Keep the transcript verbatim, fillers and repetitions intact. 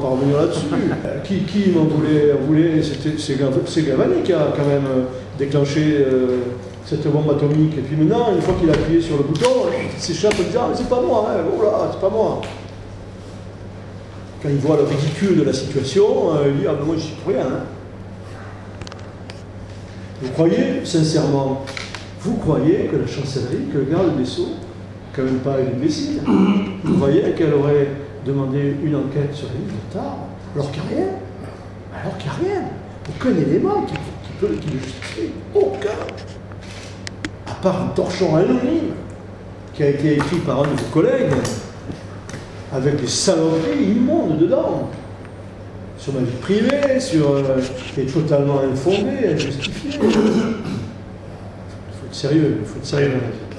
pas revenir là-dessus. qui, qui m'en voulait, voulait c'était, c'est, c'est Galvani qui a quand même déclenché euh, cette bombe atomique. Et puis maintenant, une fois qu'il a appuyé sur le bouton, il s'échappe en disant « c'est pas moi, hein, oh là, c'est pas moi ». Quand il voit le ridicule de la situation, euh, il dit « ah ben moi je suis pour rien hein. ». Vous croyez, sincèrement, vous croyez que la chancellerie, que le garde des Sceaux, quand même pas une imbécile, vous croyez qu'elle aurait demandé une enquête sur les livres de Tarbes, alors qu'il n'y a rien, alors qu'il n'y a rien, aucun élément qui, qui peut qui le justifie, aucun, à part un torchon anonyme qui a été écrit par un de vos collègues, avec des saloperies immondes dedans, sur ma vie privée, sur euh, et totalement infondé, injustifié. Il faut être sérieux, il faut être sérieux.